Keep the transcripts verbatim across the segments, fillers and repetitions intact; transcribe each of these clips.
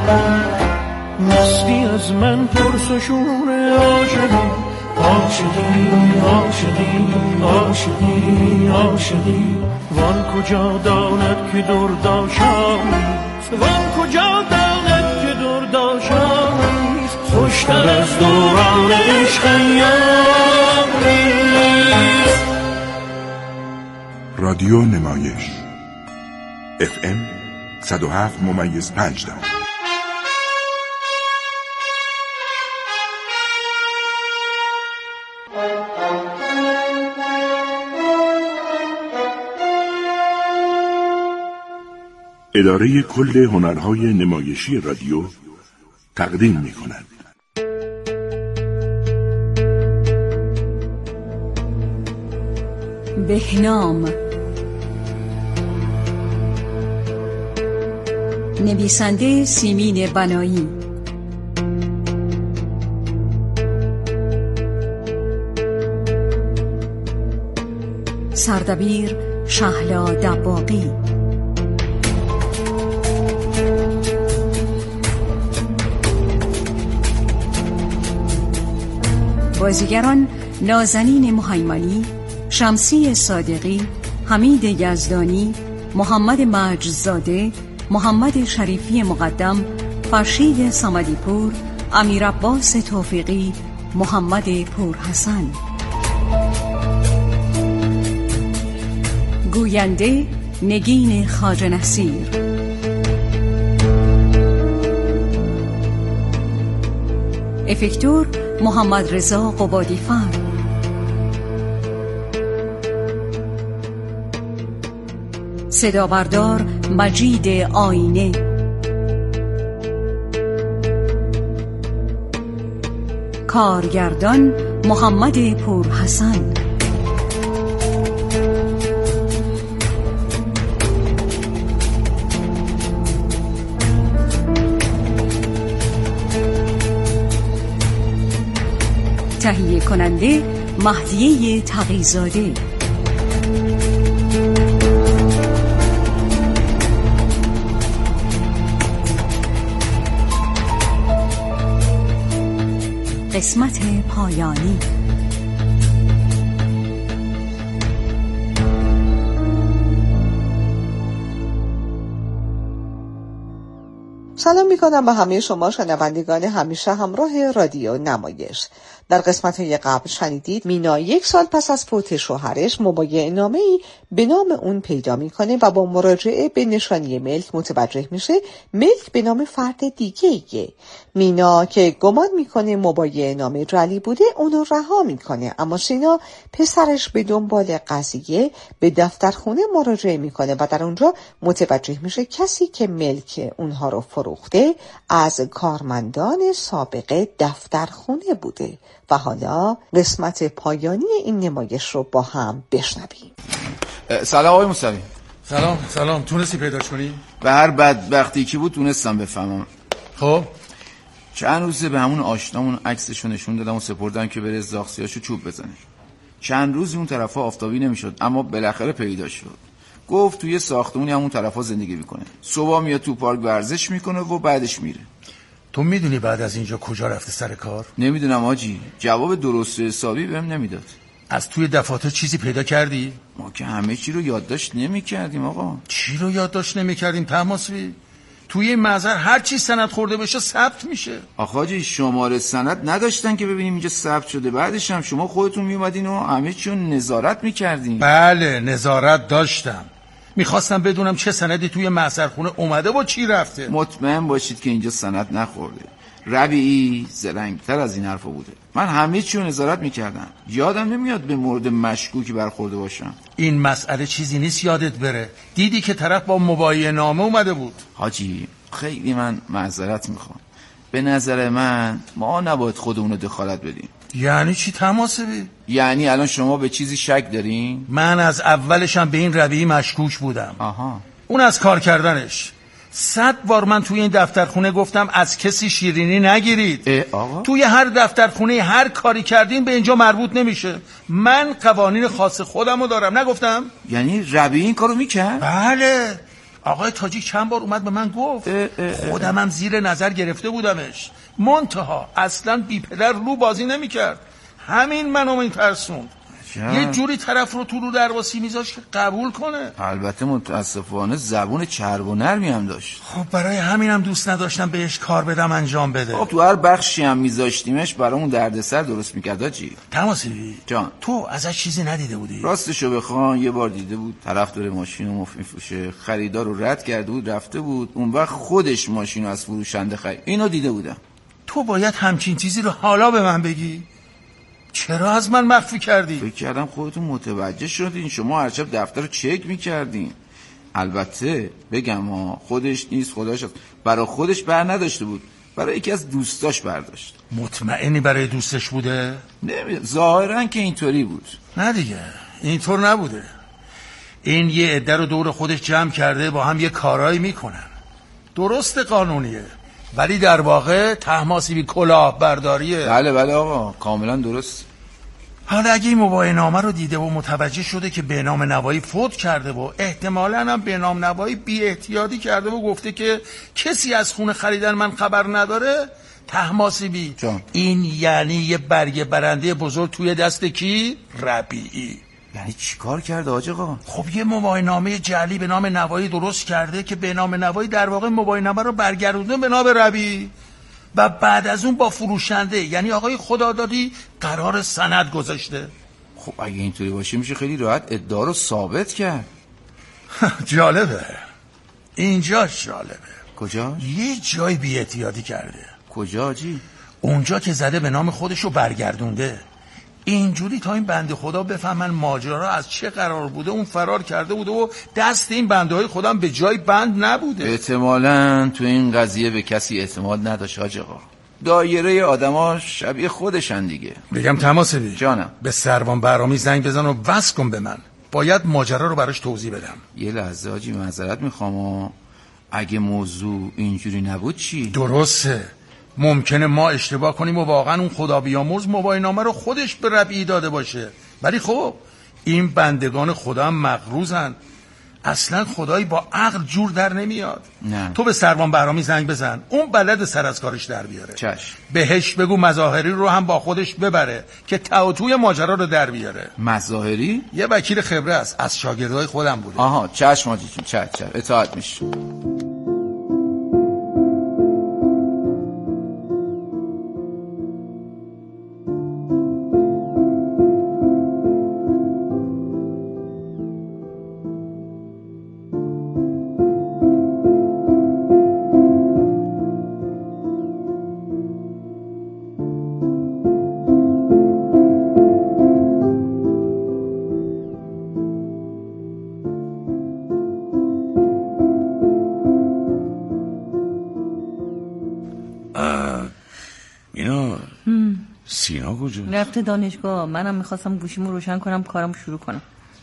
مستی از من پرس و شور عاشقی، عاشقی عاشقی عاشقی عاشقی. وان کجا داند که درداشامیست، وان کجا داند که درداشامیست. خوشتر از دوران عشق ایامیست. رادیو نمایش اف ام صد و هفت ممیز پنج دهم. اداره کل هنرهای نمایشی رادیو تقدیم می کند. بهنام، نویسنده سیمین بنایی، سردبیر شهلا دباغی، بازیگران نازنین مهیمانی، شمسی صادقی، حمید یزدانی، محمد مجدزاده، محمد شریفی مقدم، فرشید صمدی‌پور، امیر عباس توفیقی، محمد پورحسن. گوینده نگین خواجه نصیر. افکتور محمد رضا قبادی‌فر. صدا بردار مجید آینه. کارگردان محمد پورحسن. تهیه کننده مهدیه تقی‌زاده. قسمت پایانی. سلام میکنم به همه شما شنوندگان همیشه همراه رادیو نمایش. در قسمت‌های قبل شنیدید مینا یک سال پس از فوت شوهرش مبایعه نامه‌ای به نام اون پیدا میکنه و با مراجعه به نشانی ملک متوجه میشه ملک به نام فرد دیگه‌ایه. مینا که گمان میکنه مبایعه نامه جعلی بوده اونو رها میکنه، اما سینا پسرش به دنبال قضیه به دفترخونه مراجعه میکنه و در اونجا متوجه میشه کسی که ملک اونها رو فروخته از کارمندان سابق دفترخونه بوده. و حالا قسمت پایانی این نمایش رو با هم بشنویم. سلام آقای موسوی. سلام سلام. تونستی پیداش کنی؟ به هر بدبختی که بود تونستم بفهمم. خب چند روزه به همون آشنامون عکسشو نشون دادم و سپردم که بره زاغسیاشو چوب بزنه. چند روزی اون طرفا آفتابی نمیشد، اما بالاخره پیدا شد. گفت توی ساختمونی همون طرفا زندگی میکنه. صبح میاد تو پارک ورزش میکنه و بعدش میره. تو میدونی بعد از اینجا کجا رفته سر کار؟ نمیدونم آجی، جواب درست حسابی بهم نمیداد. از توی دفاتر چیزی پیدا کردی؟ ما که همه چی رو یادداشت نمی‌کردیم آقا. چی رو یادداشت نمی‌کردیم طماسبی؟ توی این محضر هر چی سند خورده بشه ثبت میشه. آخه آجی شماره سند نداشتن که ببینیم اینجا ثبت شده، بعدش هم شما خودتون میومدین و همه چی رو نظارت می‌کردین. بله نظارت داشتم. میخواستم بدونم چه سندی توی محضرخونه اومده و چی رفته. مطمئن باشید که اینجا سند نخورده. ربیعی زرنگتر از این حرفا بوده. من همه چی رو نظارت میکردم. یادم نمیاد به مورد مشکوکی برخورده باشم. این مسئله چیزی نیست یادت بره. دیدی که طرف با مبایعه نامه اومده بود. حاجی خیلی من معذرت میخوام. به نظر من ما نباید خودمون دخالت بدیم. یعنی چی طماسبی؟ یعنی الان شما به چیزی شک دارین؟ من از اولشم به این ربیعی مشکوک بودم. آها. اون از کار کردنش. صد بار من توی این دفترخونه گفتم از کسی شیرینی نگیرید. آقا؟ توی هر دفترخونه هر کاری کردین به اینجا مربوط نمیشه. من قوانین خاص خودمو دارم، نگفتم؟ یعنی ربیعی این کارو میکرد؟ بله. آقای تاجی چند بار اومد به من گفت، خودم هم زیر نظر گرفته بودمش، منتها اصلا بی پدر رو بازی نمی کرد. همین منو میترسوند. یه جوری طرف رو تو رو درواسی میذاشت که قبول کنه. البته متاسفانه زبون چرب و نرمی هم داشت. خب برای همینم دوست نداشتم بهش کار بدم انجام بده. خب تو هر بخشی هم میذاشتیمش برامون دردسر درست میکرد آجی. تماسبی جان، تو ازش چیزی ندیده بودی؟ راستشو بخوام یه بار دیده بود طرف داره ماشینو مفت میفروشه، خریدار رو رد کرده بود رفته بود، اون وقت خودش ماشینو از فروشنده خرید. اینو دیده بودم. تو باید همچین چیزی رو حالا به من بگی. چرا از من مخفی کردی؟ فکر کردم خودتون متوجه شدین، شما هر شب دفتر رو چک میکردین. البته بگم ها، خودش نیست، خداش هست. برای خودش بر نداشته بود، برای یکی از دوستاش برداشت. مطمئنی برای دوستش بوده؟ نمیدونم، ظاهرا که اینطوری بود. نه دیگه، اینطور نبوده. این یه عده رو دور خودش جمع کرده، با هم یه کارایی میکنن. درست قانونیه، ولی در واقع طهماسبی کلاه برداریه. بله بله آقا، کاملا درست. حالا اگه این مباینامه رو دیده و متوجه شده که بهنام نوایی فوت کرده و احتمالاً هم بهنام نوایی بی احتیاطی کرده و گفته که کسی از خونه خریدن من خبر نداره، طهماسبی این یعنی یه برگ برنده بزرگ توی دست کی؟ ربیعی. یعنی چی کار کرده حاج آقا؟ خب یه مباینامه جعلی به نام نوایی درست کرده که بهنام نوایی در واقع مباینامه رو برگردونده به نام ربیعی و بعد از اون با فروشنده یعنی آقای خدادادی قرار سند گذاشته. خب اگه اینطوری باشه میشه خیلی راحت ادعا رو ثابت کرد. جالبه، اینجا جالبه. کجا؟ یه جای بی احتیاطی کرده. کجا جی؟ اونجا که زده به نام خودش رو برگردونده. اینجوری تا این بنده خدا بفهمن ماجرا از چه قرار بوده اون فرار کرده بوده و دست این بنده های خودم به جای بند نبوده. احتمالاً تو این قضیه به کسی اعتماد نداشت حاج آقا. دایره آدما شبیه خودشن دیگه. بگم طهماسبی جانم، به سروان بهرامی زنگ بزن و وصل کن به من. باید ماجرا رو براش توضیح بدم. یه لحظه حاجی معذرت میخوام، اگه موضوع اینجوری نبود چی؟ درسته، ممکنه ما اشتباه کنیم و واقعا اون خدا بیامرز مباینامه رو خودش به ربیعی داده باشه، ولی خب این بندگان خدا هم مغروزن، اصلا خدایی با عقل جور در نمیاد. نه. تو به سروان بهرامی زنگ بزن، اون بلد سر از کارش در بیاره. چشم. بهش بگو مظاهری رو هم با خودش ببره که تعاطوی ماجرا رو در بیاره. مظاهری؟ یه وکیل خبره است، از شاگردای خودم بوده. آها چشم حاجی جون، چشم چشم، اطاعت میشه. سینا کجاست؟ رفته دانشگاه. منم میخواستم گوشیمو روشن کنم کارمو شروع کنم.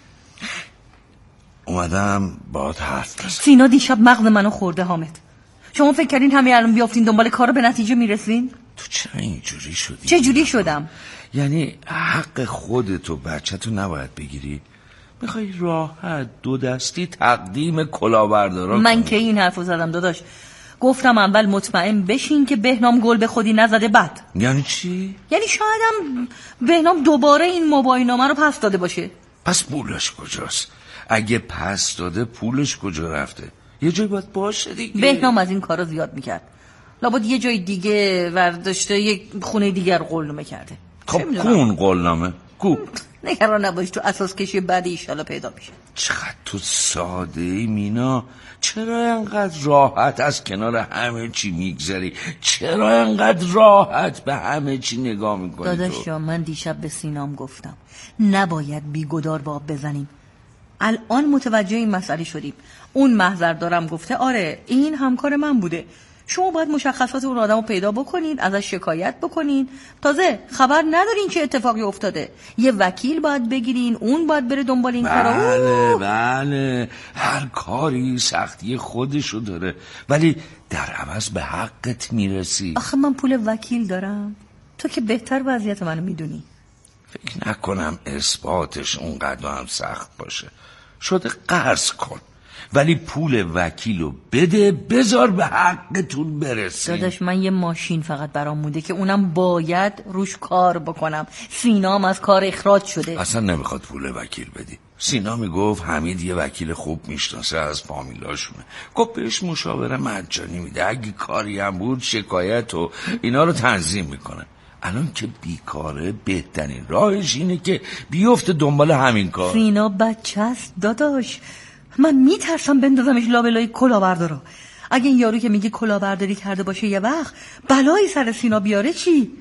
اومدم باهات حرف بزنم. سینا دیشب مغز منو خورده حامد. شما فکر کردین همین الان بیافتین دنبال کارو به نتیجه میرسین؟ تو چرا اینجوری شدی؟ چه جوری شدم؟ یعنی حق خودتو بچه‌تو نباید بگیری؟ میخوای راحت دو دستی تقدیم کلاهبردارا من کنی؟ که این حرفو زدم داداش. گفتم اول مطمئن بشین که بهنام گل به خودی نزده. بعد یعنی چی؟ یعنی شایدم بهنام دوباره این موبایلنامه رو پس داده باشه. پس پولش کجاست؟ اگه پس داده پولش کجا رفته؟ یه جای باید باشه دیگه. بهنام از این کارا زیاد میکرد. لابد یه جای دیگه ورداشته، یه خونه دیگر قولنامه کرده. خب کون قولنامه؟ کو؟ نگران نباش، تو اساس کشی بعد ایشالا پیدا میشه. چقدر تو ساده ای مینا، چرا انقدر راحت از کنار همه چی میگذری؟ چرا انقدر راحت به همه چی نگاه میکنی؟ داداش جان، من دیشب به سینام گفتم نباید بیگدار به آب بزنیم. الان متوجه این مسئله شدیم. اون محضر دارم گفته آره این همکار من بوده. شما باید مشخصات اون آدم رو پیدا بکنین، ازش شکایت بکنین. تازه خبر ندارین چه اتفاقی افتاده. یه وکیل باید بگیرین، اون باید بره دنبال این کارا. بله بله، هر کاری سختی خودشو داره، ولی در عوض به حقت میرسی. آخه من پول وکیل دارم؟ تو که بهتر وضعیت منو میدونی. فکر نکنم اثباتش اونقدر هم سخت باشه. شده قرض کن، ولی پول وکیلو بده بذار به حقتون برسیم. داداش من یه ماشین فقط برام مونده که اونم باید روش کار بکنم. سینام از کار اخراج شده. اصلا نمیخواد پول وکیل بدی. سینا میگفت حمید یه وکیل خوب میشناسه از فامیلاشونه، گفت بهش مشاوره مجانی میده، اگه کاری هم بود شکایت و اینا رو تنظیم میکنه. الان که بیکاره بهترین راهش اینه که بیفته دنبال همین کار. سینا بچه است داداش، من میترسم بندازمش لابلای کلاهبردارا. اگه این یارو که میگه کلاهبرداری کرده باشه یه وقت بلایی سر سینا بیاره چی؟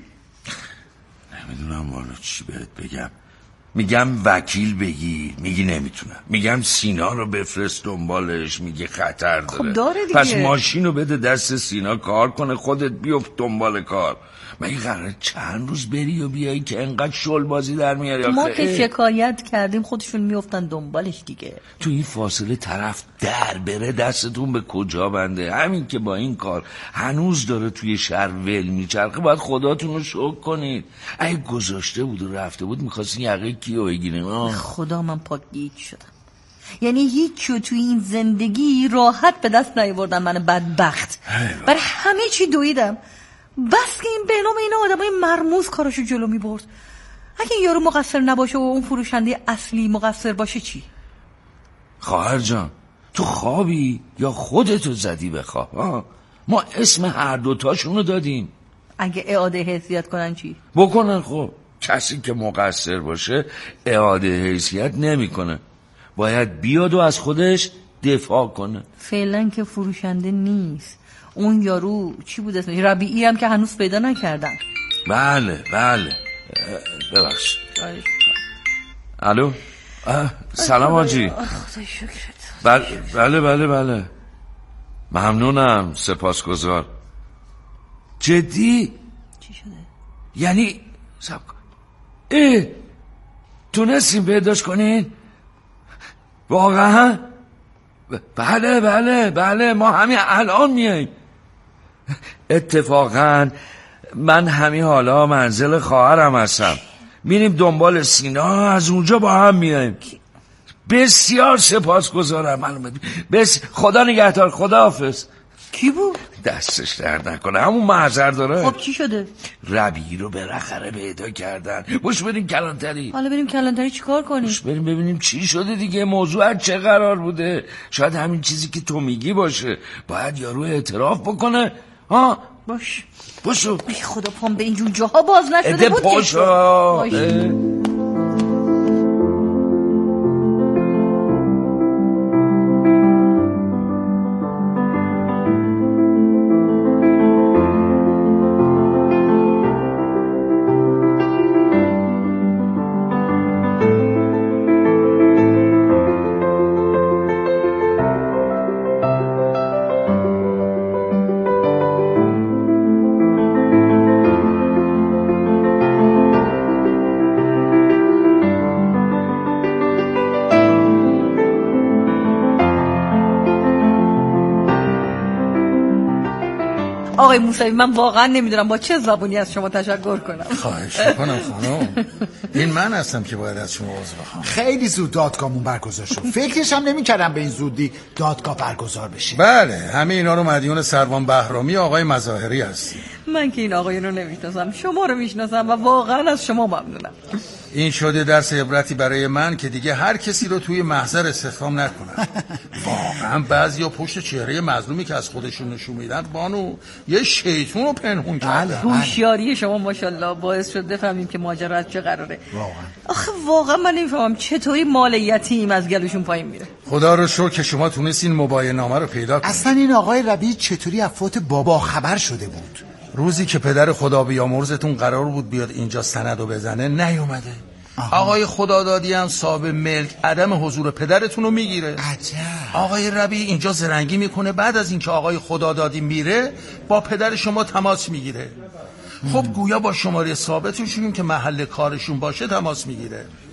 نمیدونم والا چی بهت بگم. میگم وکیل بگی میگی نمیتونم، میگم سینا رو بفرست دنبالش میگه خطر داره. خب داره دیگه. پس ماشین رو بده دست سینا کار کنه، خودت بیفت دنبال کار. مگه قراره چند روز بری و بیایی که انقدر شل بازی در میاری؟ ما که شکایت کردیم خودشون میافتن دنبالش دیگه. تو این فاصله طرف در بره دستتون به کجا بنده؟ همین که با این کار هنوز داره توی شهر ول میچرخه باید خداتون رو شکر کنید. اگه گذاشته بود و رفته بود میخواستین یقه کیو بگیریم؟ خدا من پاک گیج شدم. یعنی هیچیو توی این زندگی راحت به دست نیاوردم من بدبخت. برای همه چی دویدم بس که این بهنام این آدمای مرموز کاراشو جلو می برد. اگه این یارو مقصر نباشه و اون فروشنده اصلی مقصر باشه چی؟ خواهر جان تو خوابی یا خودتو زدی به خواب؟ ما اسم هر دوتاشونو دادیم. اگه اعاده حیثیت کنن چی؟ بکنن. خب کسی که مقصر باشه اعاده حیثیت نمیکنه، باید بیاد و از خودش دفاع کنه. فعلا که فروشنده نیست. اون یارو چی بود اسمش؟ ربیعی هم که هنوز پیدا نکردن. بله بله ببخش. الو سلام حاجی. بله بله بله بله ممنونم سپاسگزار. جدی؟ چی شده؟ یعنی سب کن اه تونستیم پیداش کنین؟ واقعا؟ بله بله بله ما همین الان میاییم. اتفاقا من همین حالا منزل خواهرم هستم، میریم دنبال سینا، از اونجا با هم میاییم. بسیار سپاسگزارم. بس خدا نگهدار. خدا حافظ. کی بود؟ دستش درد نکنه همون محضر داره. خب چی شده؟ ربیعی رو بالاخره پیدا کردن. بوش بریم کلانتری. حالا بریم کلانتری چی کار کنیم؟ بوش بریم ببینیم چی شده دیگه، موضوع چه قرار بوده. شاید همین چیزی که تو میگی باشه. باید یارو اعتراف بکنه. ها باش باشو. بی خدا پام به اینجور جاها باز نشده بود. پاشو. آقای موسوی من واقعا نمیدونم با چه زبونی از شما تشکر کنم. خواهش میکنم خانم. این من هستم که باید از شما عذر بخوام. خیلی زود دادگاهمون برگزار شد. فکرش هم نمی‌کردم به این زودی دادگاه برگزار بشه. بله همه اینا رو مدیون سروان بهرامی آقای مظاهری هستیم. من که این آقایون رو نمیشناسم، شما رو میشناسم و واقعا از شما ممنونم. این شده درس عبرتی برای من که دیگه هر کسی رو توی محضر استخدام نکنم. واقعا بعضیا پشت چهره مظلومی که از خودشون نشون میدن بانو یه شیطون رو پنهون کرده. هوشیاری شما ماشاءالله باعث شد بفهمیم که ماجرا از چه قراره. واقعا آخه واقعا من نمیفهمم چطوری مال یتیم از گلوشون پایین میره. خدا رو شکر که شما تونستین مباینه نامه رو پیدا کنید. اصلا این آقای ربیعی چطوری از فوت بابا خبر شده بود؟ روزی که پدر خدا بیامرزتون قرار بود بیاد اینجا سندو بزنه نیومده. آها. آقای خدادادی هم صاحب ملک عدم حضور پدرتون رو میگیره. عجب. آقای ربیعی اینجا زرنگی میکنه، بعد از اینکه آقای خدادادی میره با پدر شما تماس میگیره. خب گویا با شماره ثابتشون که محل کارشون باشه تماس میگیره.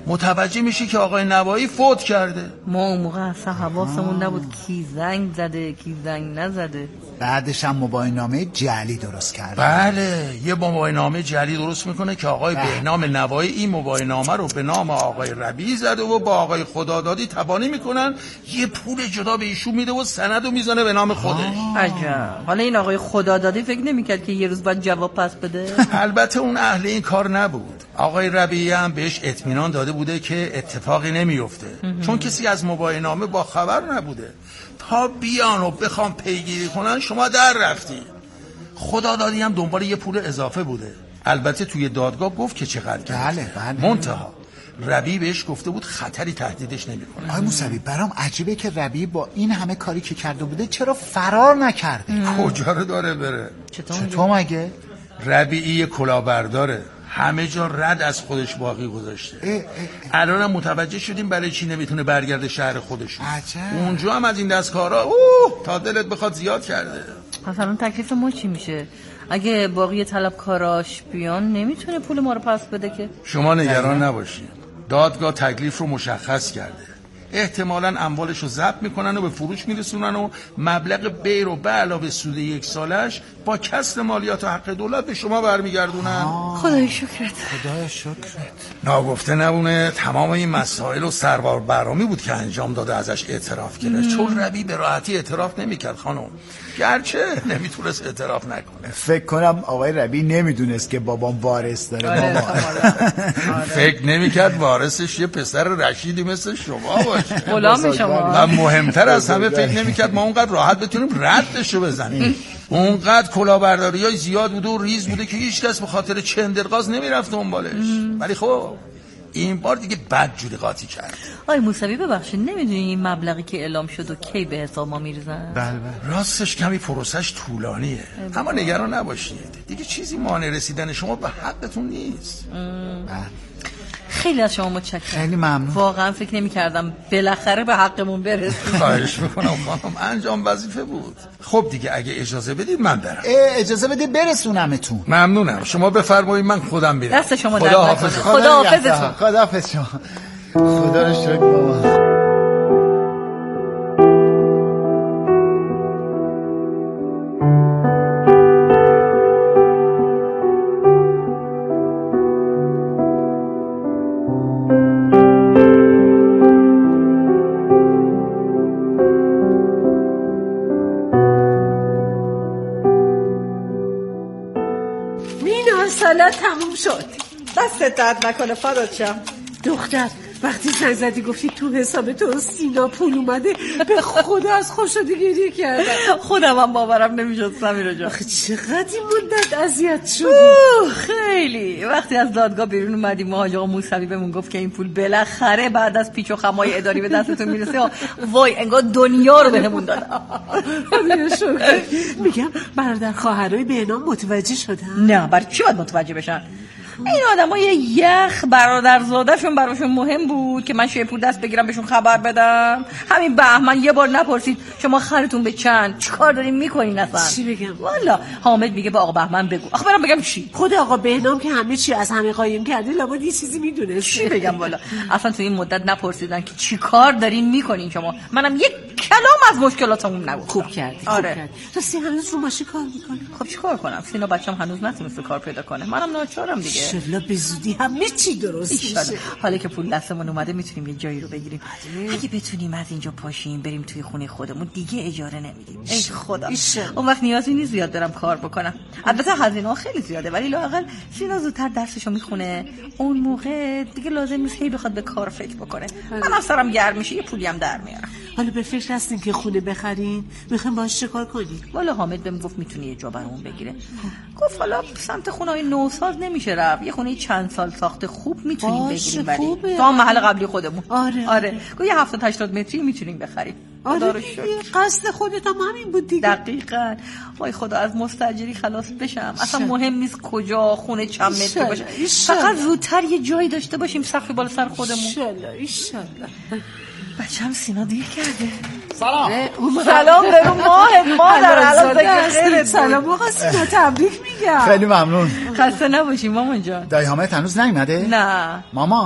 متوجه میشی که آقای نوایی فوت کرده. ما اون موقع اصلا حواسمون نبود کی زنگ زده کی زنگ نزده. بعدش هم مباینامه جعلی درست کرده. بله یه مباینامه جعلی درست میکنه که آقای بهنام نوایی این مباینامه رو به نام آقای ربیعی زده و با آقای خدادادی تبانی میکنن، یه پول جدا به ایشون میده و سند رو میزنه به نام خودش. عجب. حالا این آقای خدادادی فکر نمیکرد که یه روز باید جواب پس بده؟ البته اون اهل این کار نبود. آقای ربیعی هم بهش اطمینان داده بوده که اتفاقی نمیفته، چون کسی از مباینامه با خبر نبوده. تا بیان و بخوام پیگیری کنن شما در رفتی. خدادادی هم دنبال یه پول اضافه بوده. البته توی دادگاه گفت که چقدر کرد. بله بله. منتها ربیعی بهش گفته بود خطری تهدیدش نمیکنه. آقای موسوی برام عجیبه که ربیعی با این همه کاری که کرده بوده چرا فرار نکرده؟ کجا رو داره بره؟ چطور, چطور مگه؟ ربیعی کلاهبرداره، همه جا رد از خودش باقی گذاشته. الان هم متوجه شدیم برای چی نمیتونه برگرده شهر خودشون. عجب. اونجا هم از این دستکارا اوه تا دلت بخواد زیاد کرده. پس الان تکلیف ما چی میشه؟ اگه باقی طلبکاراش بیان نمیتونه پول ما رو پس بده که. شما نگران نباشید، دادگاه تکلیف رو مشخص کرده. احتمالاً اموالش رو ضبط میکنن و به فروش میرسونن و مبلغ بیر و به علاوه سود یک سالش با کسر مالیات و حق دولت به شما برمیگردونن. خدای شکرت. خدای شکرت. ناگفته نبونه تمام این مسائل و سروار برامی بود که انجام داده ازش اعتراف کرده، چون ربیعی به راحتی اعتراف نمیکرد خانم، گرچه نمیتونست اعتراف نکنه. فکر کنم آقای ربیعی نمیدونست که بابام وارث داره. بابا فکر نمیکرد وارثش یه پسر رشیدی مثل شما باشه. غلام شما. و مهمتر از همه فکر نمیکرد ما اونقدر راحت بتونیم ردشو بزنیم. اونقدر کلاهبرداریای زیاد بوده و ریز بوده که هیچ کس به خاطر چندرغاز نمیرفت دنبالش. ولی خب این بار دیگه بد جوری قاطی کرد. آی موسوی ببخشید نمیدونی این مبلغی که اعلام شد و کی به حساب ما میرزن؟ بله بله. راستش کمی پروسش طولانیه، اما نگران نباشید دیگه چیزی مانع رسیدن شما به حقتون نیست. خیلی از شما متشکرم. خیلی ممنون. واقعا فکر نمی‌کردم بالاخره به حقمون برسیم. خواهش می‌کنم خانم، انجام وظیفه بود. خب دیگه اگه اجازه بدید من برم. اجازه بدید برسونمتون. ممنونم. شما بفرمایید من خودم میرم. دست شما خدا در حافظ. خدا حافظتون. خدا حافظ شما. خدا رو شکر بابا. سالات تموم شد. دستت درد نکنه فدات دختر وقتی زنگ زدی گفتی تو حساب تو سینا پول اومده، به خدا از خوشحالی گریه کردم. خودم هم باورم نمیشد سمیرا جان. آخه چقدر این مدت اذیت شدی. خیلی. وقتی از دادگاه بیرون اومدیم مهاجم آقا موسوی بهمون گفت که این پول بالاخره بعد از پیچ و خمای اداری به دستتون میرسه، وای انگار دنیا رو بهمون دادن. خدا شکر. میگم برادر خواهرای بهنام متوجه شدن؟ نه برای چی باید متوجه بشن؟ این آدم های یخ برادرزاده‌شون براشون مهم بود که من شیپور دست بگیرم بهشون خبر بدم. همین بهمن یه بار نپرسید شما خرتون به چند، چی کار دارین میکنین اصلا؟ چی بگم؟ والا حامد میگه به آقا بهمن بگو. آخه برام بگم چی؟ خود آقا بهنام که همه چی از همه قایم کرده، لابد یه چیزی میدونه. چی بگم والا؟ اصلا تو این مدت نپرسیدن که چی کار دارین میکنین شما. منم یک کلام از مشکلاتمون نگفتم. خوب کردی. آره. خوب کردی. راستی هنوز رو ماشین کار میکنی؟ خب چیکار کنم؟ سینا بچه‌م هنوز نتونسته کار پیدا کنه. منم ناچارم دیگه. انشالله به زودی همه چی درست میشه. حالا که پول دستمون اومده میتونیم یه جایی رو بگیریم. اگه بتونیم از اینجا پاشیم بریم توی خونه خودمون، دیگه اجاره نمیدیم. ای خدا. اون وقت نیازی نیست زیاد برم کار بکنم. البته هزینه‌ها خیلی زیاده ولی لااقل سینا زودتر درسشو میخونه. اون موقع دیگه لازم نیست هی بخواد به کار فکر بکنه. من افسرم گرم میشه یه پولی هم در میارم. حالا به فکر هستین که خونه بخرین؟ میخوایم باهاش چه کار کنیم؟ والا حامد بهم گفت میتونی یه جا برامون بگیره. گفت حالا سمت خونه‌های نوساز نمیشه رفت. یه خونه چند سال ساخته خوب میتونیم بگیریم ولی تو هم محل قبلی خودمون. آره آره. گفت یه هفتاد هشتاد متری میتونیم بخریم. آره قصد خودت هم همین بود دیگه. دقیقاً. وای خدا از مستاجری خلاص بشم. اصلا مهم نیست کجا، خونه چند متر باشه. فقط زودتر یه جایی داشته باشیم سقف بالا سر خودمون. ان شاءالله ان شاءالله. بچه‌م سینا دیر کرده. سلام. سلام به رو ماهت مادر. الان دیگه خیرت. سلام آقا سینا، تبریک میگم. خیلی ممنون. خسته نباشی مامان جان. دایی حامد هنوز نیومده؟ نه. مامان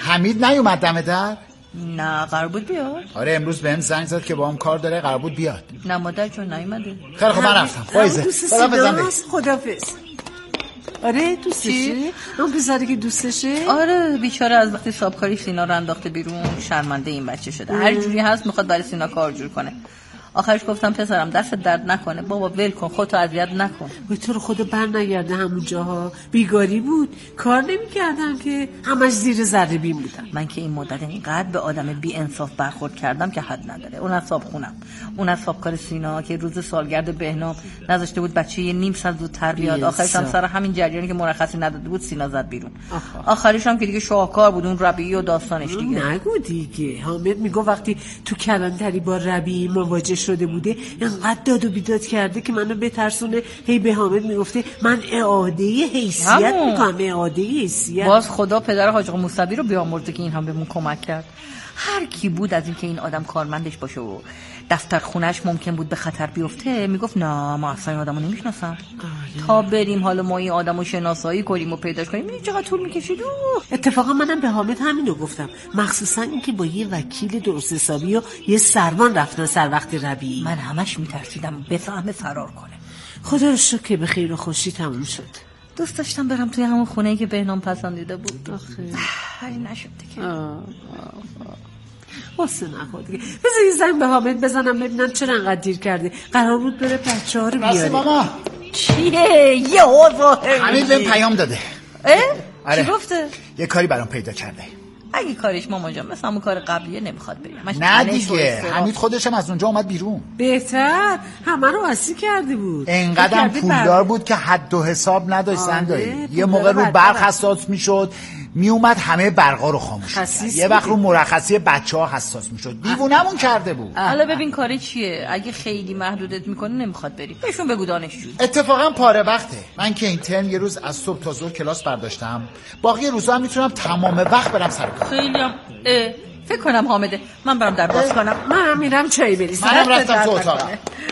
حمید نیومد دم در؟ نه قرار بود بیاد. آره امروز بهم زنگ زد که با هم کار داره، قرار بود بیاد. نه مادر چون نیومده. خیلی خب من رفتم. فایزه خدافظ. خدافظ. آره دوستشه؟ اون پسری که دوستشه؟ آره بیچاره از وقتی صابکاری سینا رو انداخته بیرون شرمنده این بچه شده. هر جوری هست میخواد برای سینا کار جور کنه. آخرش گفتم پسرم دست درد نکنه بابا ول کن خودتو اذیت نکن. به تو رو خدا بر نگرده همون جاها بیگاری بود کار نمی‌کردن که همش زیر ذره بین بودن. من که این مدت اینقدر به آدم بی انصاف برخورد کردم که حد نداره. اون از صاحب خونم اون از صابکار سینا که روز سالگرد بهنام نذاشته بود بچه یه نیم ساعت زودتر بیاد. آخرش هم سر همین جریانی که مرخصی نداده بود سینا زد بیرون. آخرش هم که دیگه شاهکار بود اون ربیعی و داستانش دیگه. نگو دیگه. حامد میگه وقتی تو کلانتری با ربیعی مواجه شده بوده اینقدر داد و بیداد کرده که منو بترسونه. هی به حامد میگفته من اعاده حیثیت میکنم اعاده حیثیت. باز خدا پدر حاج آقا موسوی رو بیامرزه که این هم بهمون کمک کرد. هر کی بود از اینکه این آدم کارمندش باشه و دفتر خونش ممکن بود به خطر بیفته میگفت نه ما اصلا این آدمو نمیشناسم. تا بریم حالا ما این آدمو شناسایی کنیم و پیداش کنیم این چقدر طول میکشید. اتفاقا منم به حامد همینو گفتم، مخصوصا اینکه با یه وکیل درست حسابی و یه سروان رفتن سر وقت ربیعی. من همش میترسیدم بفهمه فرار کنه. خدا رو شکر که به خیر و خوشی تموم شد. دوست داشتم برم توی همون خونه‌ای که بهنام پسندیده بود. آخه هی نشد دیگه. واسه نخود دیگه. بذار یه زنگ به حامد بزنم ببینم چرا انقدر دیر کرده. قرار بود بره بچه‌ها رو بیاره. ماما چیه؟ یه اوضاعه. حمید بهم پیام داده. اه؟ آره. چی گفته؟ یه کاری برام پیدا کرده. اگه کارش مامان جان مثلا همون کار قبلیه نمیخواد بریم. نه دیگه حمید خودش هم از اونجا اومد بیرون. بهتر همه رو واسه کرده بود. انقدرم پولدار بود که حد و حساب نداشت زندایی. یه موقع رو برق حساس میشد می اومد همه برقا رو خاموش کرد. یه وقت رو مرخصی بچه‌ها حساس میشد. دیوونمون کرده بود. حالا ببین کاری چیه؟ اگه خیلی محدودت میکنه نمیخواد بریم. بهشون بگو دانشجو. اتفاقا پاره وقته. من که این ترم یه روز از صبح تا ظهر کلاس برداشتم. باقی روزا هم میتونم تمام وقت برم سر کار. خیلی هم فکر کنم حامده. من برام در باز کنم. منم میرم چای بریزم. منم رفتم تو اتاقم.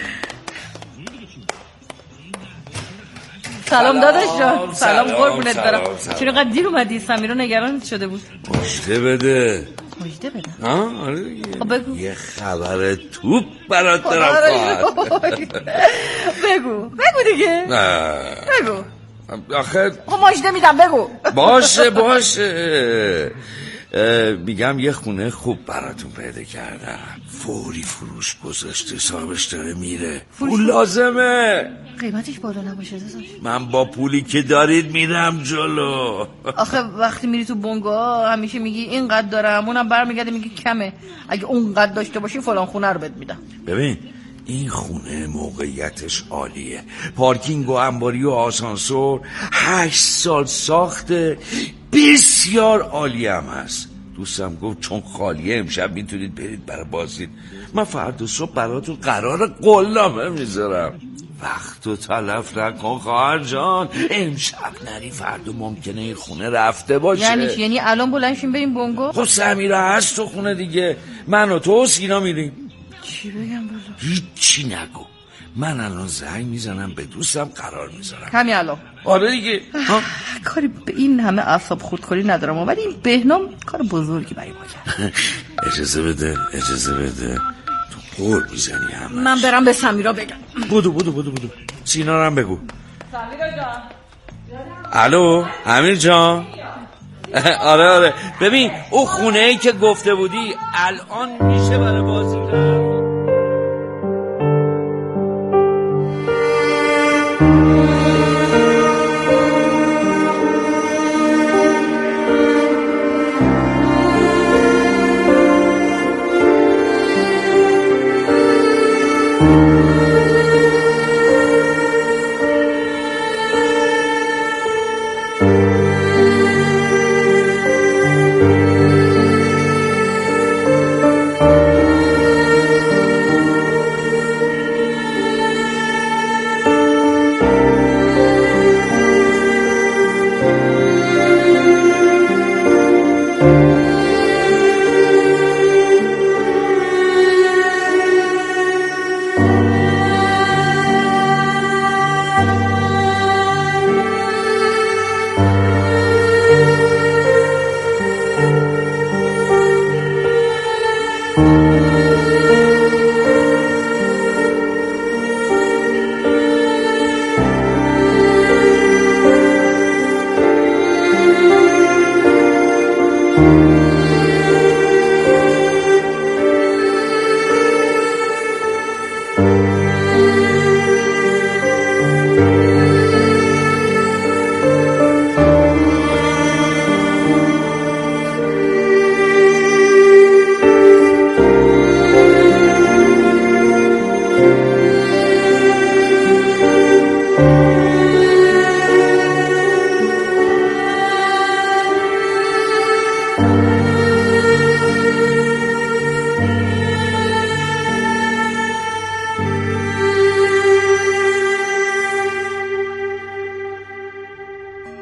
سلام داداش جان. سلام قربونت برم. چرا اینقدر دیر اومدی؟ سمیرا نگرانت شده بود. مژده بده. مژده بده. ها آره دیگه. بگو. یه خبر توپ برات دارم. بگو. بگو دیگه. نه. بگو. آخه مژده میدم بگو. باشه باشه. میگم یه خونه خوب براتون پیدا کردم. فوری فروش گذاشته، صاحبش داره میره. پول لازمه. قیمتش بالا نباشه داداش. من با پولی که دارید میرم جلو. آخه وقتی میری تو بنگاه همیشه میگی اینقدر دارم، اونم برمیگرده میگی کمه. اگه اونقدر داشته باشی فلان خونه رو بهت میدم. ببین این خونه موقعیتش عالیه. پارکینگ و انباری و آسانسور، هشت سال ساخته، بسیار عالی هم هست. دوستم گفت چون خالیه امشب میتونید برید برای بازدید. من فردا صبح براتون قرار قولنامه میذارم. وقتو تلف نکن خواهر جان. امشب نری فردا ممکنه این خونه رفته باشه. یعنی چی؟ یعنی الان بلنشیم بریم بنگاه؟ خب سمیرا هست تو خونه دیگه. من و تو و سینا میریم. چی بگم بازم؟ هیچی نگو. من الان زنگ میزنم به دوستم قرار میذارم. همین الان. آره دیگه. کاری به این همه اعصاب خودخوری ندارم ولی این بهنام کار بزرگی برای ما کرد. اجازه بده اجازه بده. تو قول میزنی همش. من برم به سمیرا بگم. بودو بودو بودو بودو. سینا هم بگو. سمیرا جان. الو امیر جان. آره آره ببین اون خونه ای که گفته بودی الان میشه برای بازی کرد.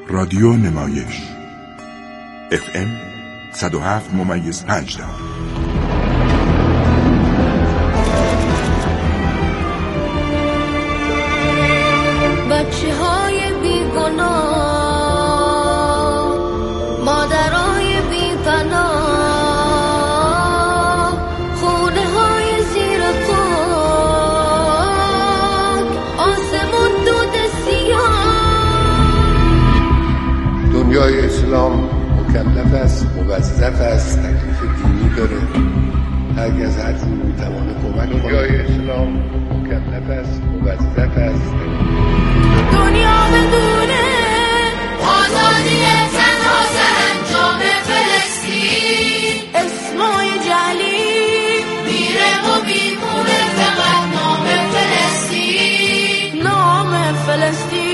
رادیو نمایش اف ام صد و هفت ممیز پنج دهم. بچه های بیگناه، مادرای بی‌پناه، خونه های زیر خاک، آسمون دود سیاه. دنیای اسلام مکلف است، موظف است، تکلیف دینی داره. هرگز از هر جور میتوانه کمک کنه. دنیای اسلام مکلف است، موظف است. دنیا بدونه آزادی تنها سرانجام فلسطین. اسمای جعلی میره و میمونه فقط نام فلسطین، نام فلسطین.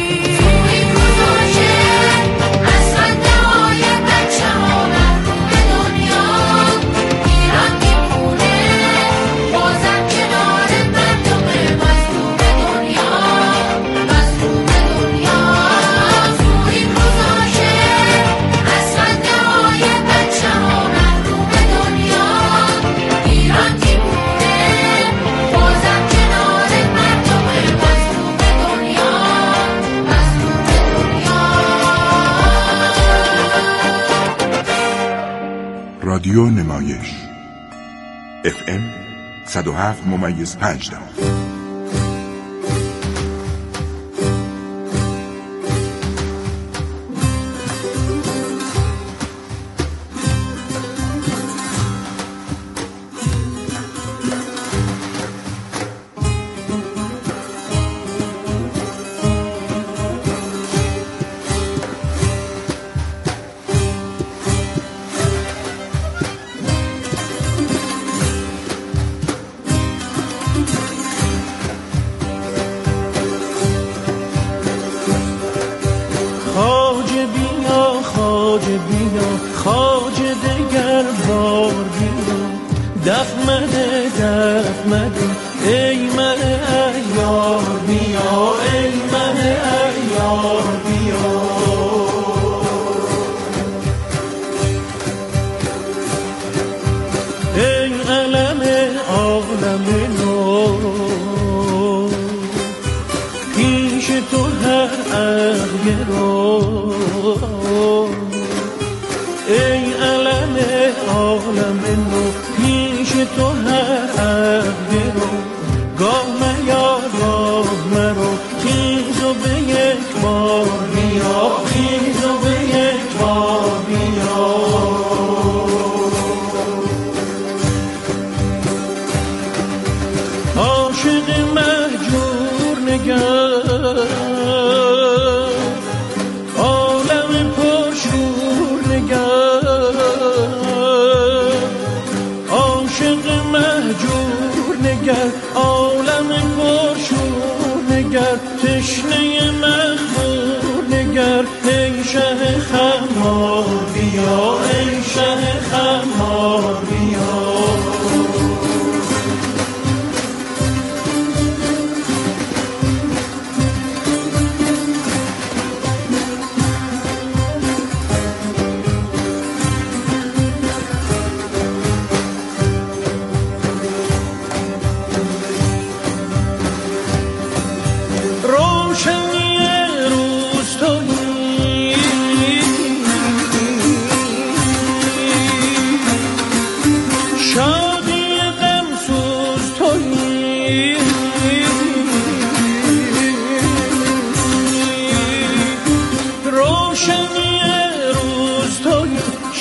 رادیو نمایش اف ام صد و هفت ممیز پنج دهم. شام